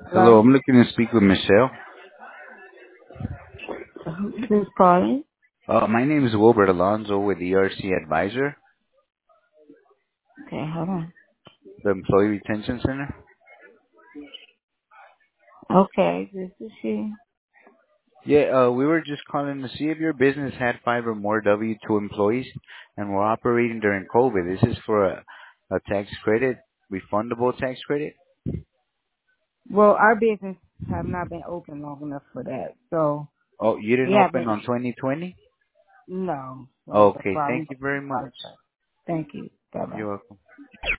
Hello, Hello? I'm looking to speak with Michelle. Who's calling? My name is Wilbert Alonzo with ERC Advisor, Okay, hold on. the Employee Retention Center. Okay, this is she. Yeah, we were just calling to see if your business had 5 or more W-2 employees and were operating during COVID. This is for a tax credit, refundable tax credit. Well, our business have not been open long enough for that. So Oh, you we didn't open haven't, on 2020? no. So that's Okay, why we thank you very much. apologize. Thank you. Bye bye. You're welcome.